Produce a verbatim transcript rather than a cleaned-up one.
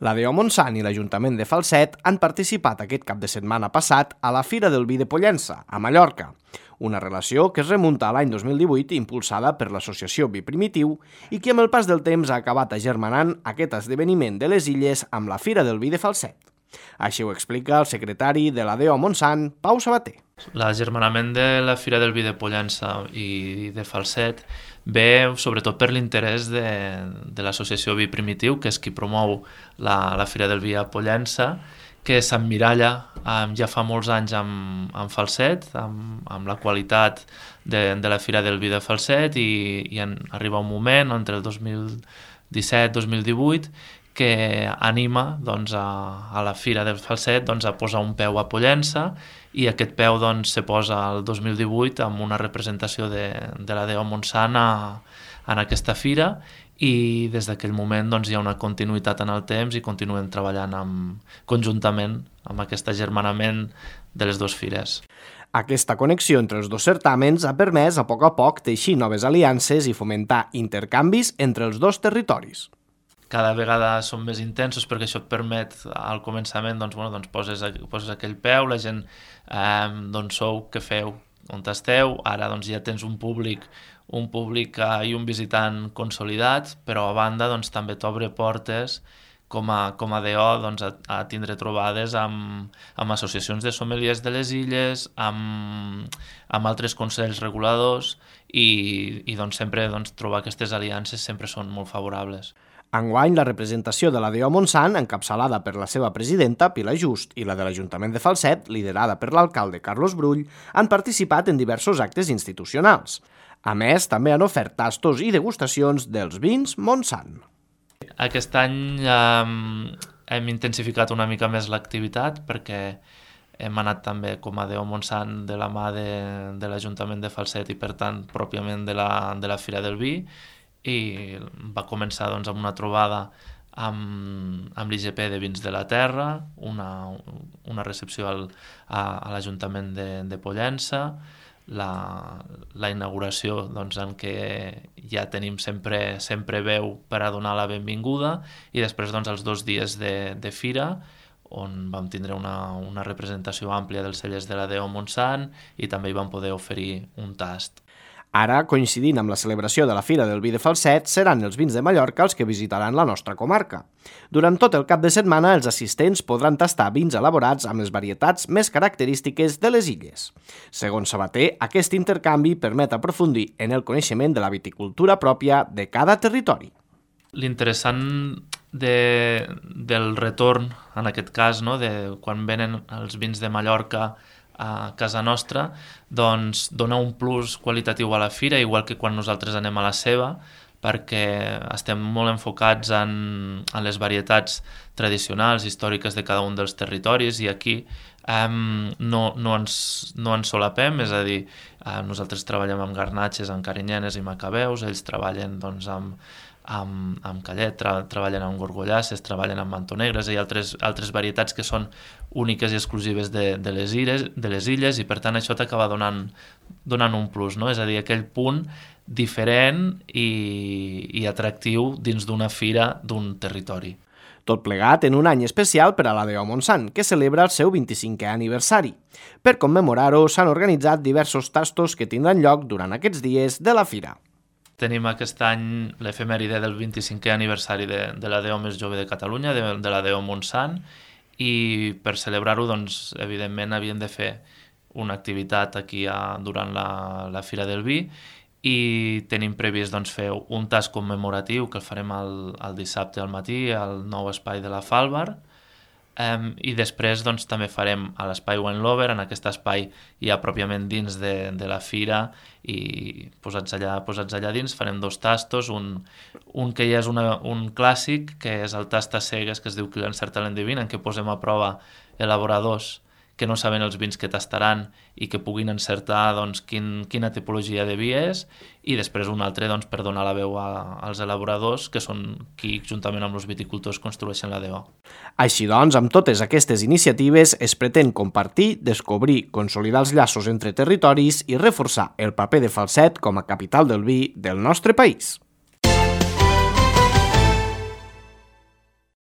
La D O Montsant i l'Ajuntament de Falset han participat aquest cap de setmana passat a la Fira del Vi de Pollença, a Mallorca, una relació que es remunta a l'any dos mil divuit impulsada per l'associació Vi Primitiu i que amb el pas del temps ha acabat agermanant aquest esdeveniment de les Illes amb la Fira del Vi de Falset. Així ho explica el secretari de la D O Montsant, Pau Sabater. L'agermanament de la Fira del Vi de Pollença i de Falset ve sobretot per l'interès de, de l'associació Vi Primitiu, que és qui promou la, la Fira del Vi a Pollença, que s'emmiralla um, ja fa molts anys amb, amb Falset, amb, amb la qualitat de, de la Fira del Vi de Falset, i, i en, arriba un moment entre el dos mil disset dos mil divuit que anima doncs, a, a la Fira del Falset doncs, a posar un peu a Pollença, i aquest peu doncs, se posa el dos mil divuit amb una representació de, de la D O Montsant a, en aquesta fira, i des d'aquell moment doncs, hi ha una continuïtat en el temps i continuem treballant amb, conjuntament amb aquest agermanament de les dues fires. Aquesta connexió entre els dos certàmens ha permès a poc a poc teixir noves aliances i fomentar intercanvis entre els dos territoris. Cada vegada són més intensos perquè això et permet al començament doncs, bueno, doncs poses, poses aquell peu, la gent eh, d'on sou, què feu, on esteu, ara doncs, ja tens un públic, un públic eh, i un visitant consolidats, però a banda doncs, també t'obre portes com a, com a D O doncs, a, a tindre trobades amb, amb associacions de sommeliers de les illes, amb, amb altres consells reguladors, i, i doncs, sempre doncs, trobar aquestes aliances sempre són molt favorables. Enguany, la representació de la D O Montsant, encapçalada per la seva presidenta, Pilar Just, i la de l'Ajuntament de Falset, liderada per l'alcalde Carlos Brull, han participat en diversos actes institucionals. A més, també han ofert tastos i degustacions dels vins Montsant. Aquest any eh, hem intensificat una mica més l'activitat perquè hem anat també com a D O Montsant de la mà de, de l'Ajuntament de Falset i, per tant, pròpiament de la, de la Fira del Vi, i va començar doncs, amb una trobada amb, amb l'I G P de Vins de la Terra, una, una recepció al, a, a l'Ajuntament de, de Pollença, la, la inauguració doncs, en què ja tenim sempre, sempre veu per a donar la benvinguda, i després doncs, els dos dies de, de fira, on vam tindre una, una representació àmplia dels cellers de la D O Montsant i també hi vam poder oferir un tast. Ara, coincidint amb la celebració de la Fira del Vi de Falset, seran els vins de Mallorca els que visitaran la nostra comarca. Durant tot el cap de setmana, els assistents podran tastar vins elaborats amb les varietats més característiques de les illes. Segons Sabater, aquest intercanvi permet aprofundir en el coneixement de la viticultura pròpia de cada territori. L'interessant de, del retorn, en aquest cas, no, de quan venen els vins de Mallorca a casa nostra, doncs dona un plus qualitatiu a la fira, igual que quan nosaltres anem a la seva, perquè estem molt enfocats en, en les varietats tradicionals, històriques de cada un dels territoris, i aquí um, no, no, ens, no ens solapem, és a dir, uh, nosaltres treballem amb garnatxes, amb carinyenes i macabeus, ells treballen doncs, amb, amb, amb callet, tra, treballen amb gorgollasses, treballen amb mantonegres i altres, altres varietats que són úniques i exclusives de, de, les illes, de les illes, i per tant això t'acaba donant, donant un plus, no? És a dir, aquell punt diferent i, i atractiu dins d'una fira d'un territori. Tot plegat en un any especial per a la D O Montsant, que celebra el seu vint-i-cinquè aniversari. Per commemorar-ho s'han organitzat diversos tastos que tindran lloc durant aquests dies de la fira. Tenim aquest any l'efemèride del vint-i-cinquè aniversari de, de la D O més jove de Catalunya, de, de la D O Montsant, i per celebrar-ho, doncs, evidentment, havien de fer una activitat aquí a, durant la, la Fira del Vi, i tenim previst doncs, fer un tast commemoratiu que el farem el, el dissabte al matí al nou espai de la Falbar. Um, i després doncs, també farem a l'espai Wine Lover, en aquest espai ja pròpiament dins de, de la fira, i posats allà, posats allà dins farem dos tastos, un, un que ja és una, un clàssic, que és el tast a cegues, que es diu Qui l'encerta l'endevina, en què posem a prova elaboradors que no saben els vins que tastaran i que puguin encertar doncs, quin, quina tipologia de vi és, i després un altre doncs, per donar la veu a, als elaboradors, que són qui, juntament amb els viticultors, construeixen la D O. Així doncs, amb totes aquestes iniciatives es pretén compartir, descobrir, consolidar els llaços entre territoris i reforçar el paper de Falset com a capital del vi del nostre país.